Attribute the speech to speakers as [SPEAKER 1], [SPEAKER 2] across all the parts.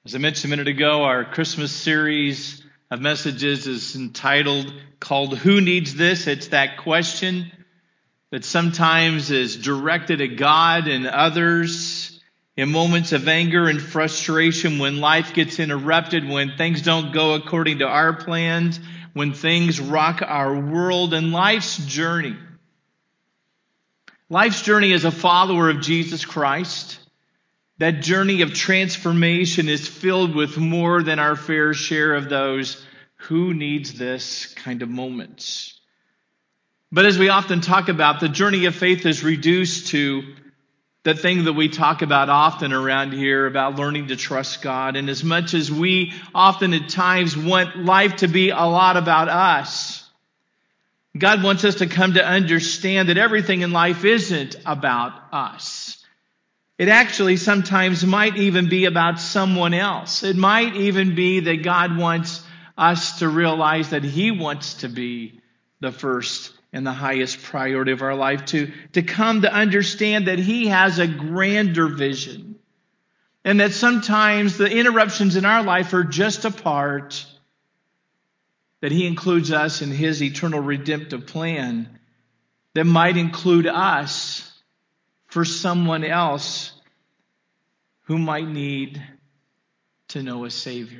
[SPEAKER 1] As I mentioned a minute ago, our Christmas series of messages is called Who Needs This? It's that question that sometimes is directed at God and others in moments of anger and frustration, when life gets interrupted, when things don't go according to our plans, when things rock our world, and life's journey. Life's journey as a follower of Jesus Christ, that journey of transformation is filled with more than our fair share of those who needs this kind of moments. But as we often talk about, the journey of faith is reduced to the thing that we talk about often around here about learning to trust God. And as much as we often at times want life to be a lot about us, God wants us to come to understand that everything in life isn't about us. It actually sometimes might even be about someone else. It might even be that God wants us to realize that He wants to be the first and the highest priority of our life, to come to understand that He has a grander vision, and that sometimes the interruptions in our life are just a part, that He includes us in His eternal redemptive plan that might include us for someone else who might need to know a Savior.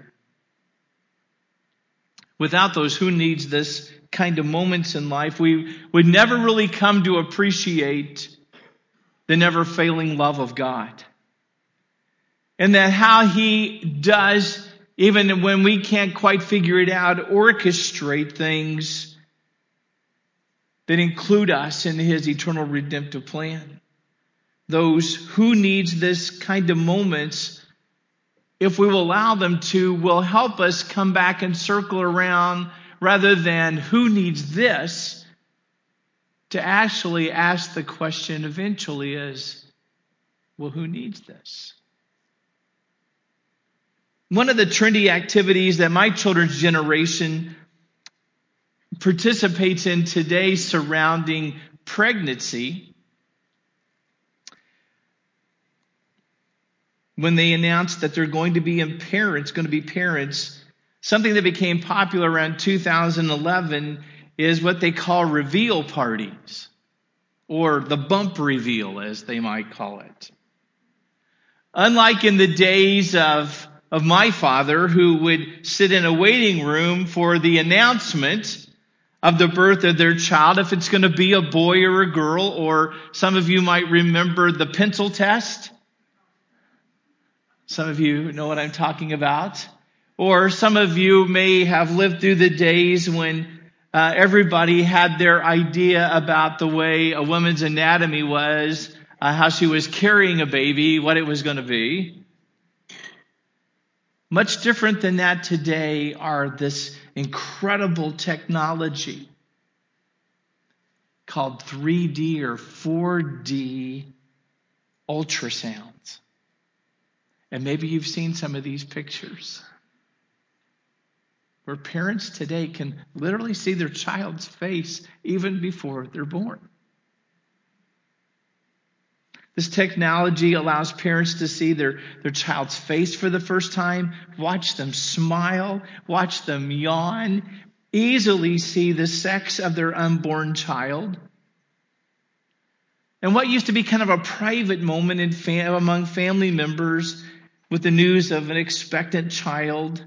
[SPEAKER 1] Without those who needs this kind of moments in life, we would never really come to appreciate the never-failing love of God. And that how He does, even when we can't quite figure it out, orchestrate things that include us in His eternal redemptive plan. Those who needs this kind of moments, if we will allow them to, will help us come back and circle around, rather than who needs this, to actually ask the question eventually is, well, who needs this? One of the trendy activities that my children's generation participates in today surrounding pregnancy, when they announced that they're going to be parents, something that became popular around 2011 is what they call reveal parties, or the bump reveal, as they might call it. Unlike in the days of my father, who would sit in a waiting room for the announcement of the birth of their child, if it's going to be a boy or a girl, or some of you might remember the pencil test. Some of you know what I'm talking about. Or some of you may have lived through the days when everybody had their idea about the way a woman's anatomy was, how she was carrying a baby, what it was going to be. Much different than that today are this incredible technology called 3D or 4D ultrasounds. And maybe you've seen some of these pictures, where parents today can literally see their child's face even before they're born. This technology allows parents to see their child's face for the first time, watch them smile, watch them yawn, easily see the sex of their unborn child. And what used to be kind of a private moment among family members with the news of an expectant child,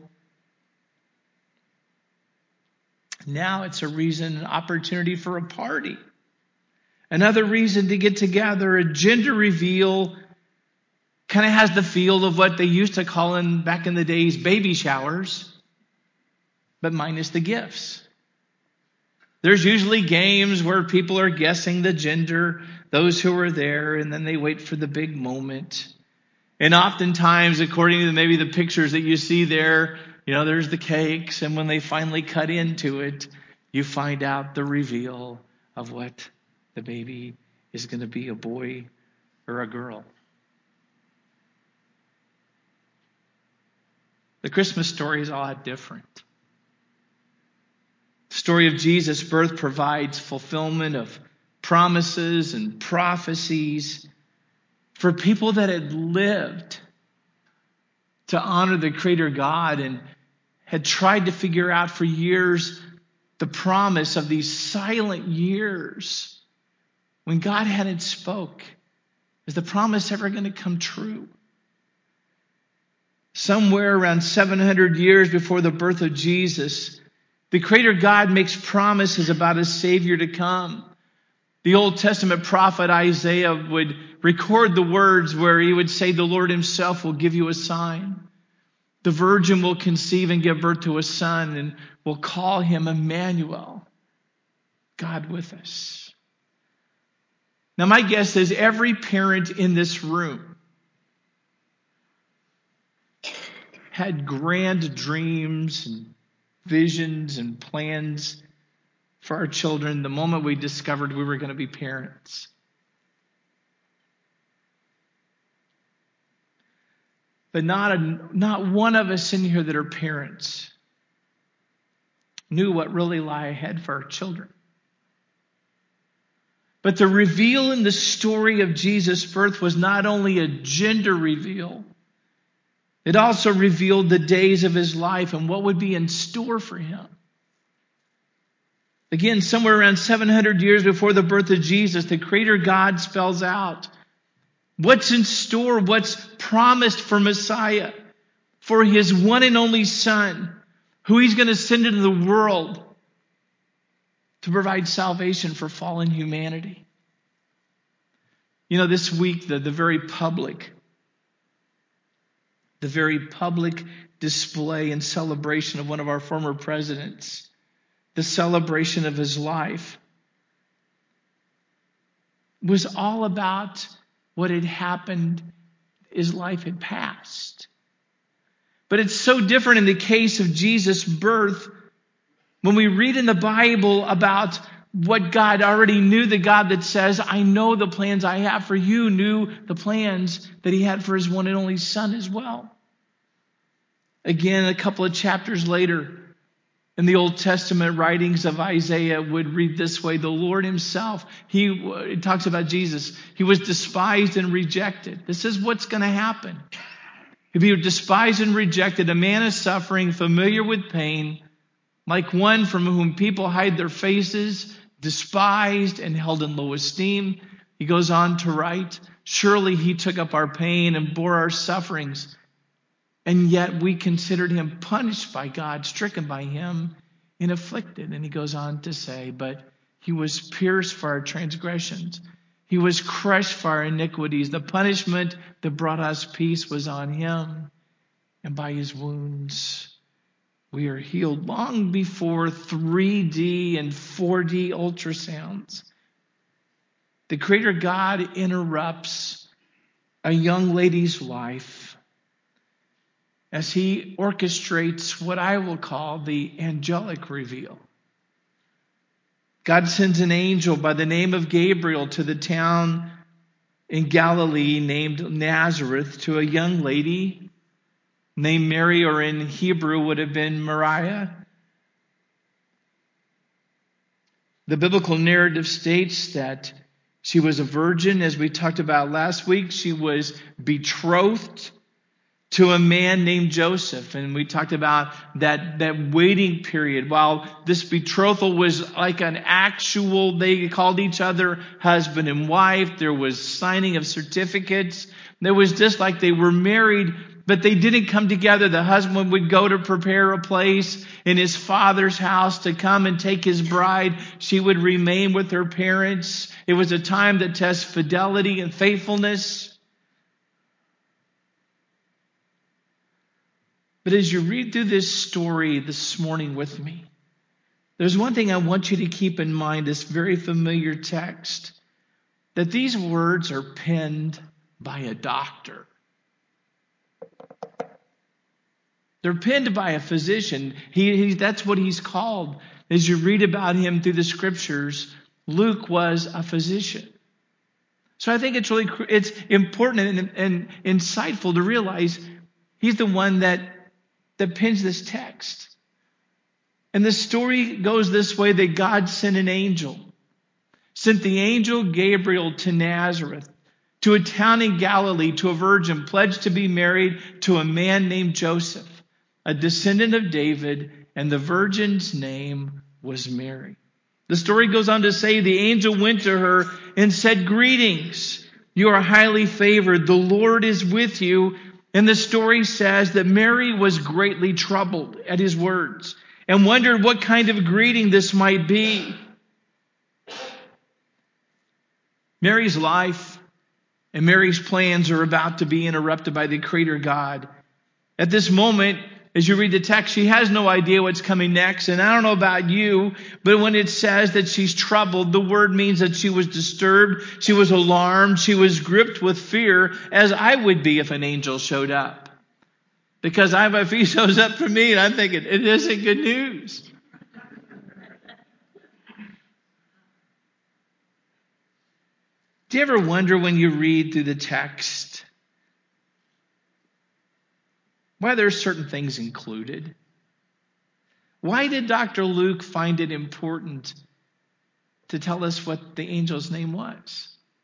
[SPEAKER 1] now it's a reason, an opportunity for a party. Another reason to get together. A gender reveal kind of has the feel of what they used to call back in the days baby showers, but minus the gifts. There's usually games where people are guessing the gender, those who are there, and then they wait for the big moment. And oftentimes, according to maybe the pictures that you see there, there's the cakes, and when they finally cut into it, you find out the reveal of what the baby is going to be, a boy or a girl. The Christmas story is a lot different. The story of Jesus' birth provides fulfillment of promises and prophecies for people that had lived to honor the Creator God and had tried to figure out for years the promise of these silent years when God hadn't spoke. Is the promise ever going to come true? Somewhere around 700 years before the birth of Jesus, the Creator God makes promises about a Savior to come. The Old Testament prophet Isaiah would record the words where he would say, the Lord himself will give you a sign. The virgin will conceive and give birth to a son and will call him Emmanuel, God with us. Now, my guess is every parent in this room had grand dreams and visions and plans for our children the moment we discovered we were going to be parents. But not one of us in here that are parents knew what really lay ahead for our children. But the reveal in the story of Jesus' birth was not only a gender reveal, it also revealed the days of his life and what would be in store for him. Again, somewhere around 700 years before the birth of Jesus, the Creator God spells out what's in store, what's promised for Messiah, for his one and only Son, who he's going to send into the world to provide salvation for fallen humanity. You know, this week, the very public display and celebration of one of our former presidents, the celebration of his life, was all about what had happened. His life had passed. But it's so different in the case of Jesus' birth. When we read in the Bible about what God already knew, the God that says, I know the plans I have for you, knew the plans that he had for his one and only Son as well. Again, a couple of chapters later, in the Old Testament writings of Isaiah would read this way: the Lord himself, it talks about Jesus, he was despised and rejected. This is what's going to happen. If he was despised and rejected, a man is suffering, familiar with pain, like one from whom people hide their faces, despised and held in low esteem. He goes on to write, surely he took up our pain and bore our sufferings, and yet we considered him punished by God, stricken by him, and afflicted. And he goes on to say, but he was pierced for our transgressions. He was crushed for our iniquities. The punishment that brought us peace was on him, and by his wounds we are healed. Long before 3D and 4D ultrasounds, the Creator God interrupts a young lady's life as he orchestrates what I will call the angelic reveal. God sends an angel by the name of Gabriel to the town in Galilee named Nazareth to a young lady named Mary, or in Hebrew would have been Mariah. The biblical narrative states that she was a virgin, as we talked about last week. She was betrothed to a man named Joseph. And we talked about that waiting period. While this betrothal was like an actual, they called each other husband and wife. There was signing of certificates. There was just like they were married, but they didn't come together. The husband would go to prepare a place in his father's house to come and take his bride. She would remain with her parents. It was a time that tests fidelity and faithfulness. But as you read through this story this morning with me, there's one thing I want you to keep in mind, this very familiar text, that these words are penned by a doctor. They're penned by a physician. That's what he's called. As you read about him through the scriptures, Luke was a physician. So I think it's important and insightful to realize he's the one that pins this text. And the story goes this way, that God sent the angel Gabriel to Nazareth, to a town in Galilee, to a virgin pledged to be married to a man named Joseph, a descendant of David, and the virgin's name was Mary. The story goes on to say the angel went to her and said, "Greetings, you are highly favored. The Lord is with you." And the story says that Mary was greatly troubled at his words and wondered what kind of greeting this might be. Mary's life and Mary's plans are about to be interrupted by the Creator God. At this moment, as you read the text, she has no idea what's coming next. And I don't know about you, but when it says that she's troubled, the word means that she was disturbed, she was alarmed, she was gripped with fear, as I would be if an angel showed up. Because if he shows up for me, and I'm thinking, it isn't good news. Do you ever wonder when you read through the text why there are certain things included? Why did Dr. Luke find it important to tell us what the angel's name was?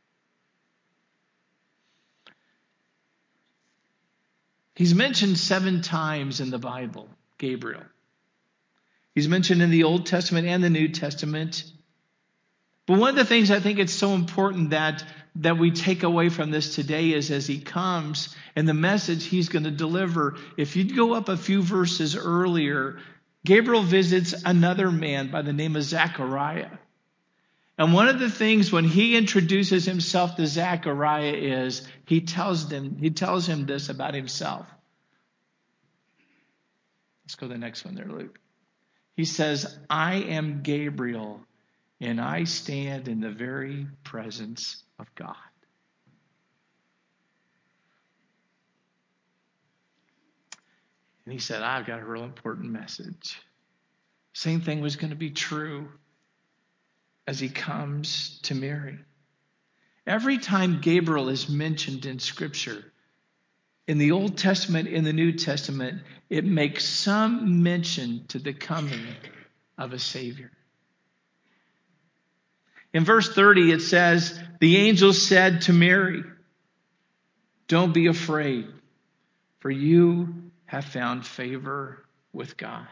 [SPEAKER 1] He's mentioned 7 times in the Bible, Gabriel. He's mentioned in the Old Testament and the New Testament. But one of the things I think it's so important that we take away from this today is as he comes and the message he's going to deliver. If you'd go up a few verses earlier, Gabriel visits another man by the name of Zechariah. And one of the things when he introduces himself to Zechariah is he tells him this about himself. Let's go to the next one there, Luke. He says, "I am Gabriel, and I stand in the very presence of God." And he said, "I've got a real important message." Same thing was going to be true as he comes to Mary. Every time Gabriel is mentioned in Scripture, in the Old Testament, in the New Testament, it makes some mention to the coming of a Savior. In verse 30, it says, the angel said to Mary, "Don't be afraid, for you have found favor with God."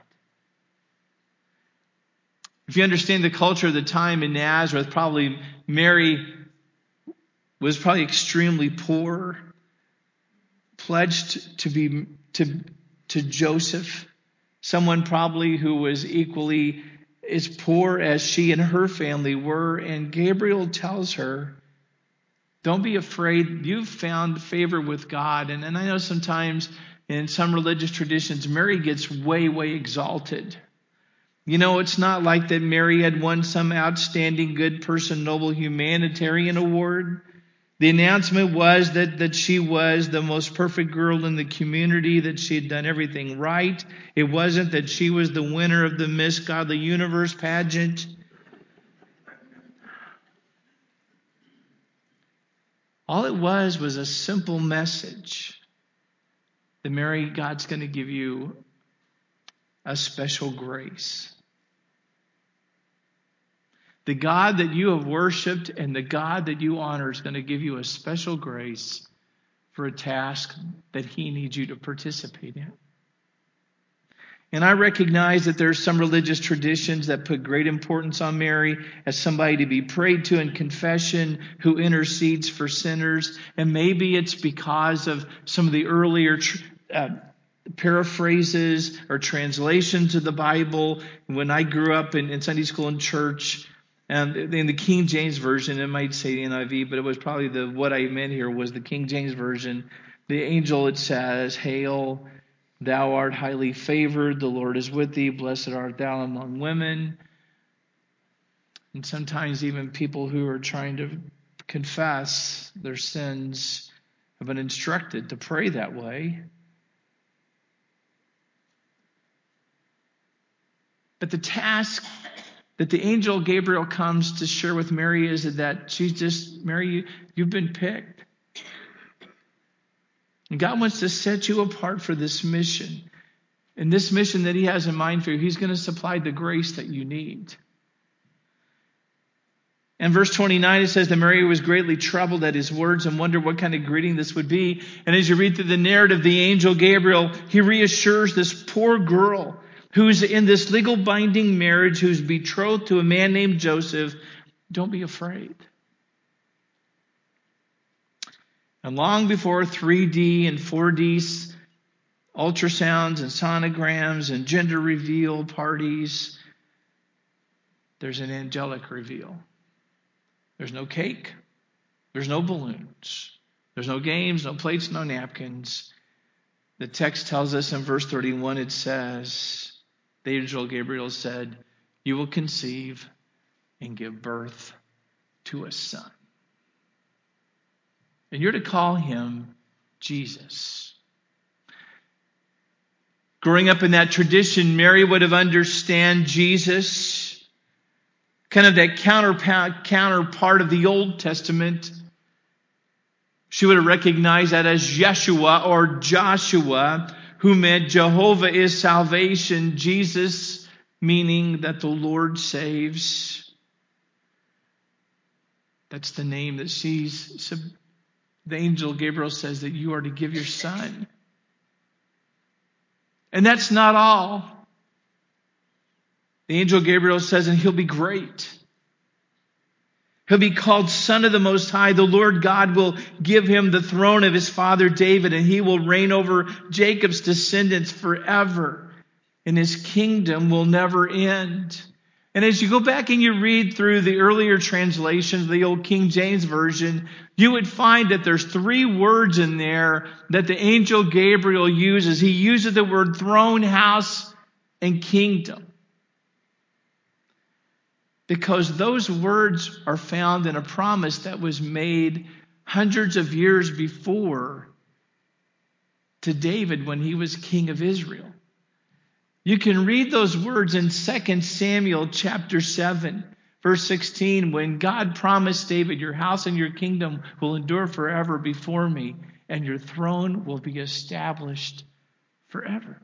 [SPEAKER 1] If you understand the culture of the time in Nazareth, probably Mary was probably extremely poor, pledged to Joseph, someone probably who was equally as poor as she and her family were. And Gabriel tells her, "Don't be afraid. You've found favor with God." And I know sometimes in some religious traditions, Mary gets way, way exalted. You know, it's not like that Mary had won some outstanding good person, noble humanitarian award. The announcement was that she was the most perfect girl in the community, that she had done everything right. It wasn't that she was the winner of the Miss Godly Universe pageant. All it was a simple message that Mary, God's going to give you a special grace. The God that you have worshiped and the God that you honor is going to give you a special grace for a task that he needs you to participate in. And I recognize that there's some religious traditions that put great importance on Mary as somebody to be prayed to in confession, who intercedes for sinners. And maybe it's because of some of the earlier paraphrases or translations of the Bible. When I grew up in Sunday school and church, and in the King James Version, it might say the NIV, but it was probably what I meant here was the King James Version. The angel, it says, "Hail, thou art highly favored, the Lord is with thee, blessed art thou among women." And sometimes even people who are trying to confess their sins have been instructed to pray that way. But the task that the angel Gabriel comes to share with Mary is that Mary, you've been picked. And God wants to set you apart for this mission. And this mission that he has in mind for you, he's going to supply the grace that you need. In verse 29, it says that Mary was greatly troubled at his words and wondered what kind of greeting this would be. And as you read through the narrative, the angel Gabriel, he reassures this poor girl who's in this legal binding marriage, who's betrothed to a man named Joseph, don't be afraid. And long before 3D and 4D ultrasounds and sonograms and gender reveal parties, there's an angelic reveal. There's no cake. There's no balloons. There's no games, no plates, no napkins. The text tells us in verse 31, it says, the angel Gabriel said, "You will conceive and give birth to a son. And you're to call him Jesus." Growing up in that tradition, Mary would have understood Jesus, kind of that counterpart of the Old Testament. She would have recognized that as Yeshua or Joshua, who meant Jehovah is salvation. Jesus, meaning that the Lord saves. That's the name that the angel Gabriel says that you are to give your son. And that's not all. The angel Gabriel says, and he'll be great. He'll be called Son of the Most High. The Lord God will give him the throne of his father David, and he will reign over Jacob's descendants forever, and his kingdom will never end. And as you go back and you read through the earlier translations, the old King James Version, you would find that there's 3 words in there that the angel Gabriel uses. He uses the word throne, house, and kingdom. Because those words are found in a promise that was made hundreds of years before to David when he was king of Israel. You can read those words in 2 Samuel chapter 7, verse 16, when God promised David, "Your house and your kingdom will endure forever before me, and your throne will be established forever."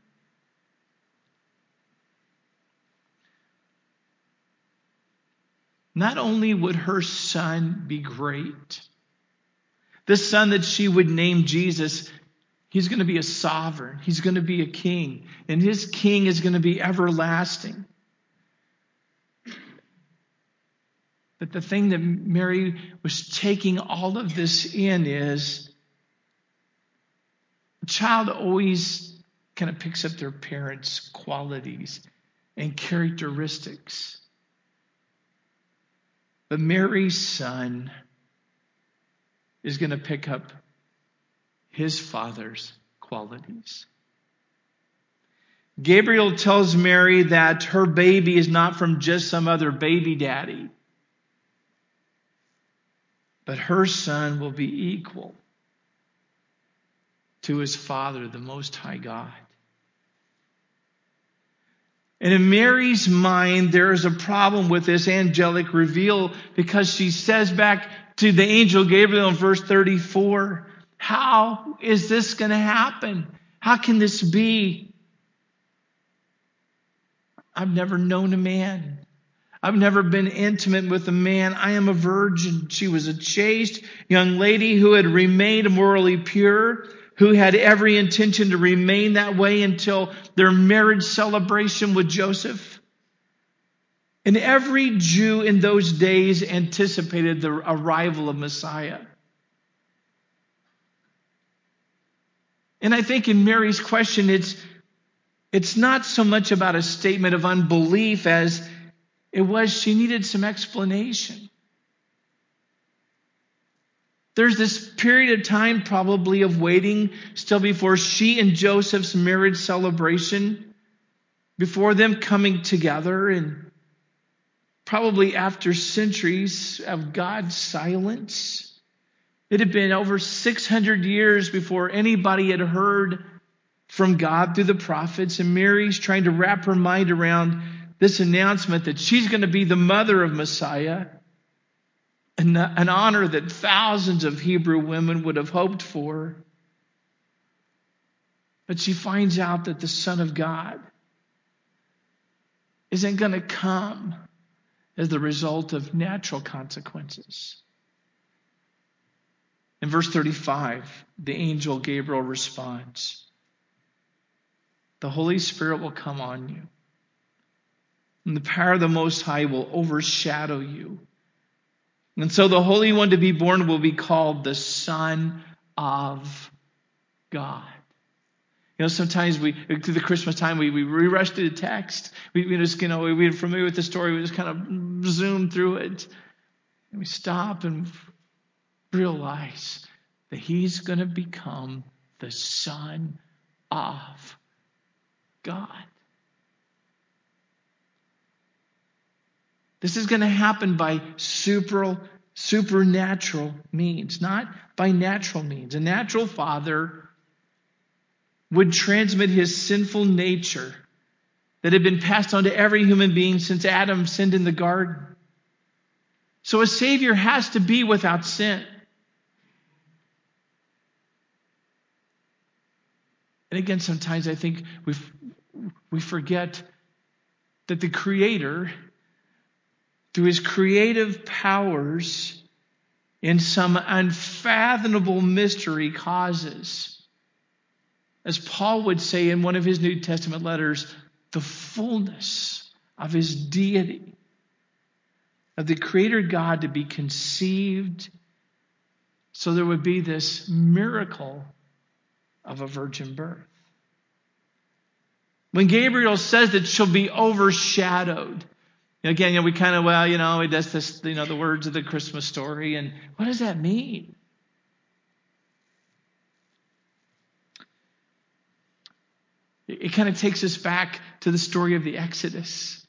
[SPEAKER 1] Not only would her son be great, the son that she would name Jesus, he's going to be a sovereign. He's going to be a king. And his king is going to be everlasting. But the thing that Mary was taking all of this in is, a child always kind of picks up their parents' qualities and characteristics. But Mary's son is going to pick up his father's qualities. Gabriel tells Mary that her baby is not from just some other baby daddy, but her son will be equal to his Father, the Most High God. And in Mary's mind, there is a problem with this angelic reveal, because she says back to the angel Gabriel in verse 34, "How is this going to happen? How can this be? I've never known a man. I've never been intimate with a man. I am a virgin." She was a chaste young lady who had remained morally pure, who had every intention to remain that way until their marriage celebration with Joseph. And every Jew in those days anticipated the arrival of Messiah. And I think in Mary's question, it's not so much about a statement of unbelief as it was she needed some explanation. There's this period of time probably of waiting still before she and Joseph's marriage celebration, before them coming together, and probably after centuries of God's silence. It had been over 600 years before anybody had heard from God through the prophets, and Mary's trying to wrap her mind around this announcement that she's going to be the mother of Messiah, an honor that thousands of Hebrew women would have hoped for. But she finds out that the Son of God isn't going to come as the result of natural consequences. In verse 35, the angel Gabriel responds, "The Holy Spirit will come on you, and the power of the Most High will overshadow you. And so the Holy One to be born will be called the Son of God." Sometimes through the Christmas time, we rush to the text. We're familiar with the story. We just kind of zoom through it. And we stop and realize that he's going to become the Son of God. This is going to happen by supernatural means, not by natural means. A natural father would transmit his sinful nature that had been passed on to every human being since Adam sinned in the garden. So a Savior has to be without sin. And again, sometimes I think we forget that the Creator, through his creative powers, in some unfathomable mystery, causes, as Paul would say in one of his New Testament letters, the fullness of his deity, of the Creator God to be conceived, so there would be this miracle of a virgin birth. When Gabriel says that she'll be overshadowed, again, we kind of, that's this, the words of the Christmas story, and what does that mean? It kind of takes us back to the story of the Exodus.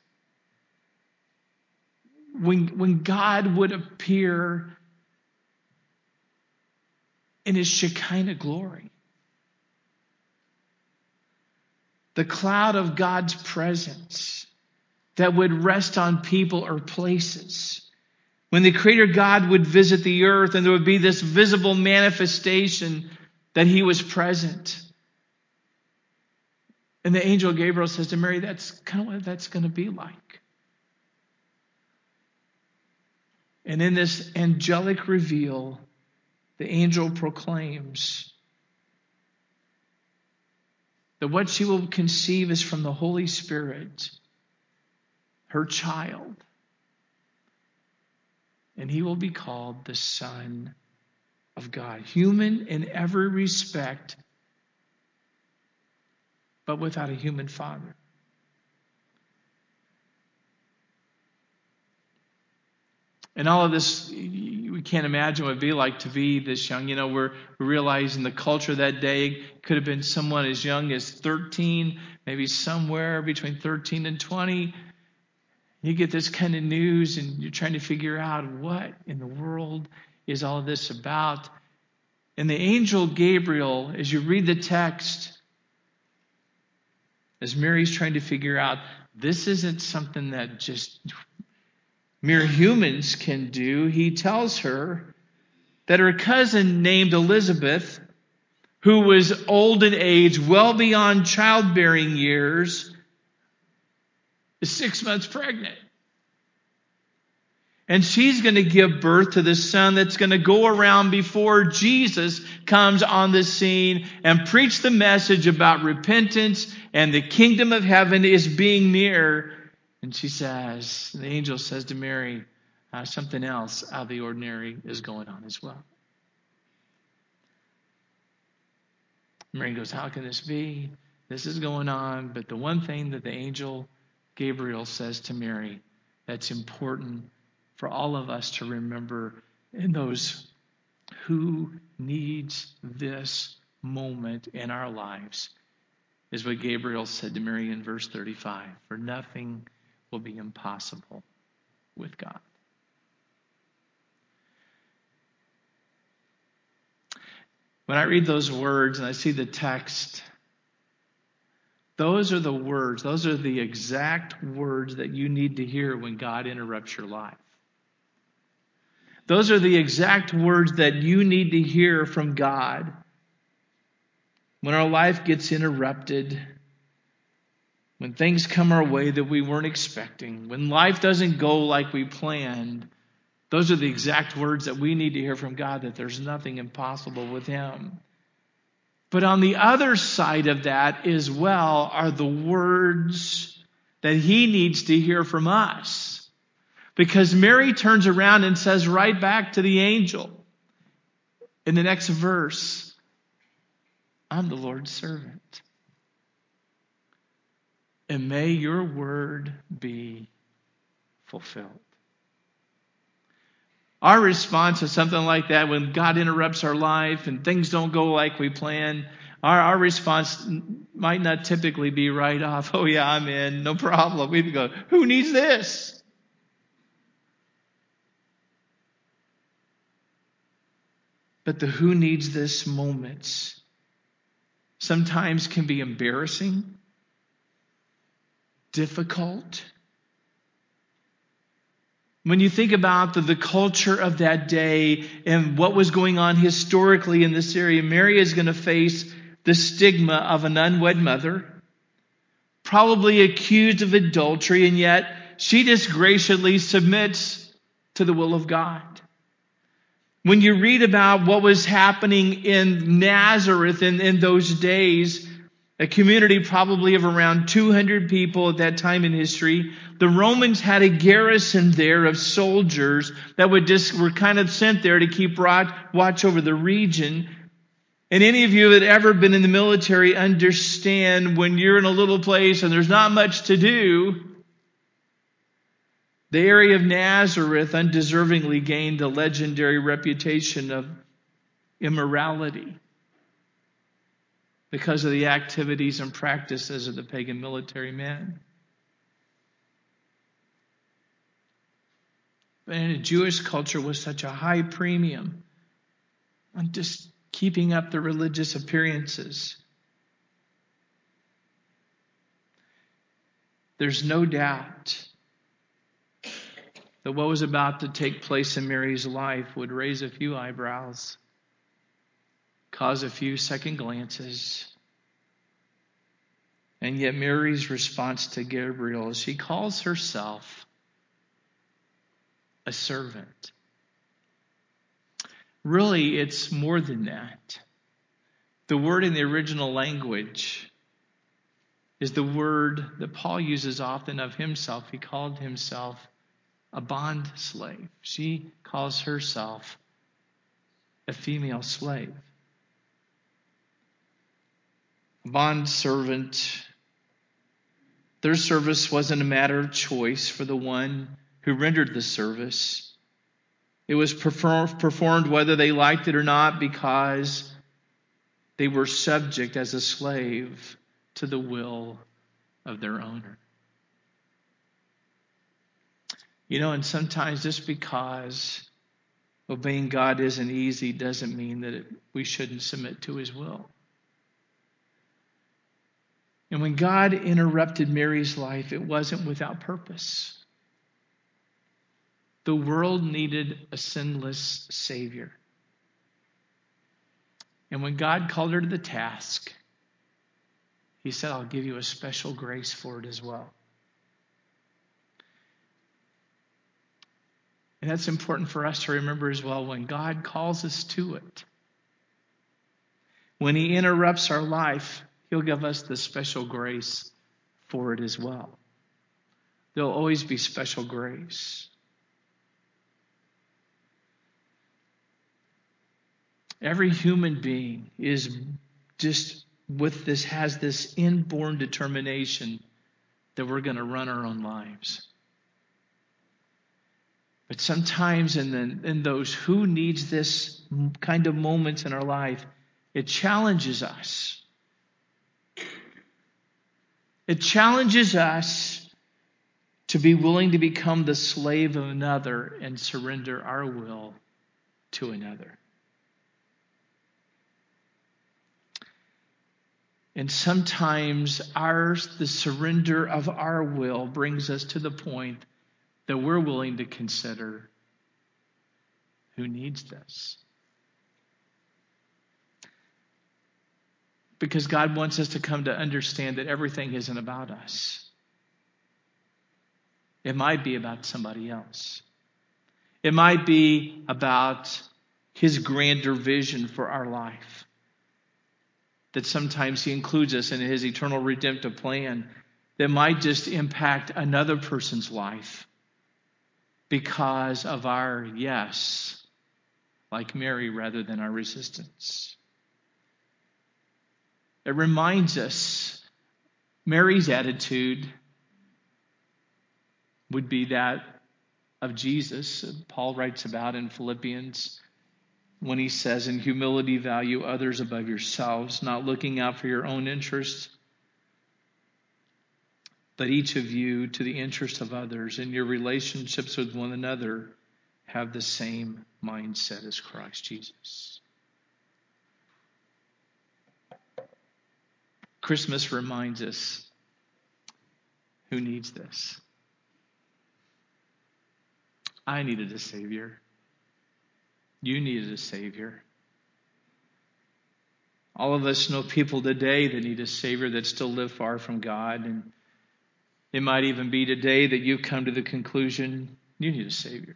[SPEAKER 1] When God would appear in his Shekinah glory, the cloud of God's presence that would rest on people or places. When the Creator God would visit the earth and there would be this visible manifestation that he was present. And the angel Gabriel says to Mary, that's kind of what that's going to be like. And in this angelic reveal, the angel proclaims that what she will conceive is from the Holy Spirit, her child. And he will be called the Son of God. Human in every respect, but without a human father. And all of this, we can't imagine what it would be like to be this young. We're realizing the culture that day could have been someone as young as 13, maybe somewhere between 13 and 20. You get this kind of news and you're trying to figure out what in the world is all of this about. And the angel Gabriel, as you read the text, as Mary's trying to figure out, this isn't something that just mere humans can do. He tells her that her cousin named Elizabeth, who was old in age, well beyond childbearing years, is 6 months pregnant. And she's going to give birth to the son that's going to go around before Jesus comes on the scene and preach the message about repentance and the kingdom of heaven is being near. And the angel says to Mary, something else out of the ordinary is going on as well. Mary goes, how can this be? This is going on. But the one thing that the angel Gabriel says to Mary that's important for all of us to remember in those who needs this moment in our lives is what Gabriel said to Mary in verse 35. For nothing will be impossible with God. When I read those words and I see the text, those are the words, those are the exact words that you need to hear when God interrupts your life. Those are the exact words that you need to hear from God when our life gets interrupted, when things come our way that we weren't expecting, when life doesn't go like we planned, those are the exact words that we need to hear from God, that there's nothing impossible with Him. But on the other side of that as well are the words that He needs to hear from us. Because Mary turns around and says right back to the angel in the next verse, I'm the Lord's servant. And may your word be fulfilled. Our response to something like that, when God interrupts our life and things don't go like we plan, our response might not typically be right off, oh yeah, I'm in, no problem. We'd go, who needs this? But the who needs this moments sometimes can be embarrassing, difficult. When you think about the culture of that day and what was going on historically in this area, Mary is going to face the stigma of an unwed mother, probably accused of adultery, and yet she just graciously submits to the will of God. When you read about what was happening in Nazareth in those days, a community probably of around 200 people at that time in history, the Romans had a garrison there of soldiers that were kind of sent there to keep watch over the region. And any of you that have ever been in the military understand when you're in a little place and there's not much to do, the area of Nazareth undeservingly gained a legendary reputation of immorality because of the activities and practices of the pagan military men. But in a Jewish culture with such a high premium on just keeping up the religious appearances, there's no doubt that what was about to take place in Mary's life would raise a few eyebrows, cause a few second glances. And yet Mary's response to Gabriel is she calls herself a servant. Really, it's more than that. The word in the original language is the word that Paul uses often of himself. He called himself a bond slave. She calls herself a female slave. Bond servant. Their service wasn't a matter of choice for the one who rendered the service. It was performed whether they liked it or not because they were subject as a slave to the will of their owner. You know, and sometimes just because obeying God isn't easy doesn't mean that we shouldn't submit to His will. And when God interrupted Mary's life, it wasn't without purpose. The world needed a sinless Savior. And when God called her to the task, He said, I'll give you a special grace for it as well. And that's important for us to remember as well when God calls us to it. When He interrupts our life, He'll give us the special grace for it as well. There'll always be special grace. Every human being is just has this inborn determination that we're going to run our own lives. But sometimes in those who needs this kind of moments in our life, it challenges us. It challenges us to be willing to become the slave of another and surrender our will to another. And sometimes the surrender of our will brings us to the point that we're willing to consider who needs this. Because God wants us to come to understand that everything isn't about us. It might be about somebody else. It might be about his grander vision for our life. That sometimes he includes us in his eternal redemptive plan that might just impact another person's life because of our yes, like Mary, rather than our resistance. It reminds us, Mary's attitude would be that of Jesus. Paul writes about in Philippians when he says, in humility value others above yourselves, not looking out for your own interests, but each of you to the interest of others. In your relationships with one another, have the same mindset as Christ Jesus. Christmas reminds us, who needs this? I needed a Savior. You needed a Savior. All of us know people today that need a Savior that still live far from God. And it might even be today that you come to the conclusion you need a Savior.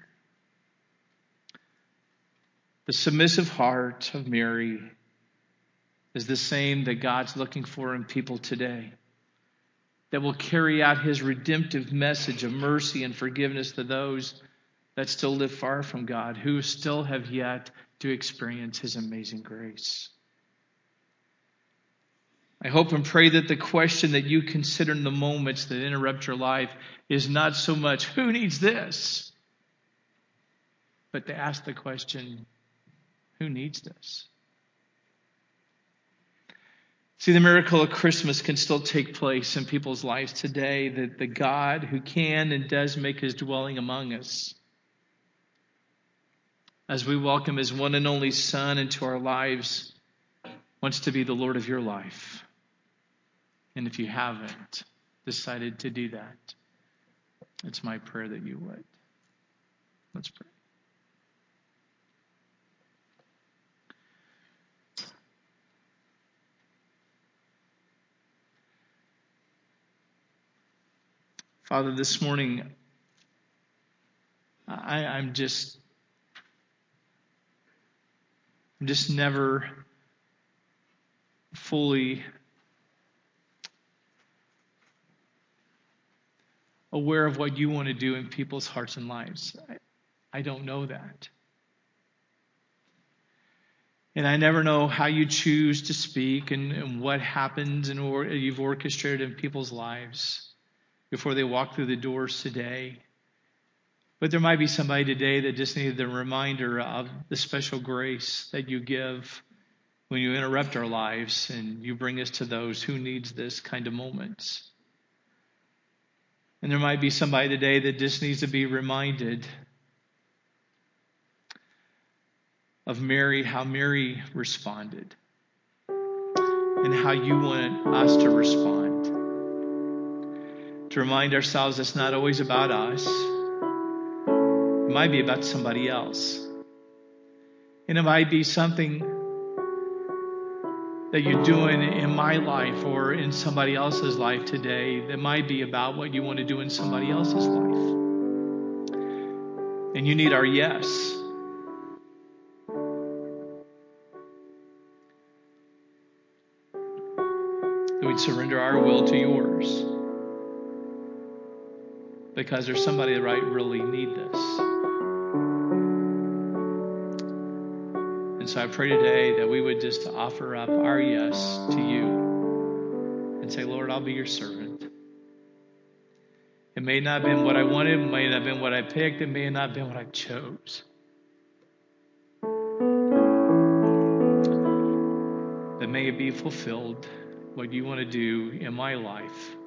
[SPEAKER 1] The submissive heart of Mary is the same that God's looking for in people today, that will carry out his redemptive message of mercy and forgiveness to those that still live far from God, who still have yet to experience his amazing grace. I hope and pray that the question that you consider in the moments that interrupt your life is not so much, who needs this? But to ask the question, who needs this? See, the miracle of Christmas can still take place in people's lives today, that the God who can and does make his dwelling among us, as we welcome his one and only Son into our lives, wants to be the Lord of your life. And if you haven't decided to do that, it's my prayer that you would. Let's pray. Father, this morning, I'm just never fully aware of what you want to do in people's hearts and lives. I don't know that. And I never know how you choose to speak and what happens and you've orchestrated in people's lives before they walk through the doors today. But there might be somebody today that just needed the reminder of the special grace that you give when you interrupt our lives and you bring us to those who needs this kind of moments. And there might be somebody today that just needs to be reminded of Mary, how Mary responded, and how you want us to respond. To remind ourselves it's not always about us. It might be about somebody else. And it might be something that you're doing in my life or in somebody else's life today that might be about what you want to do in somebody else's life. And you need our yes. That we'd surrender our will to yours. Because there's somebody that might really need this. And so I pray today that we would just offer up our yes to you and say, Lord, I'll be your servant. It may not have been what I wanted, it may not have been what I picked, it may not have been what I chose. But may it be fulfilled what you want to do in my life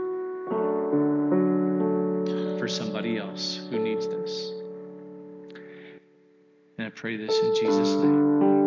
[SPEAKER 1] for somebody else who needs this. And I pray this in Jesus' name.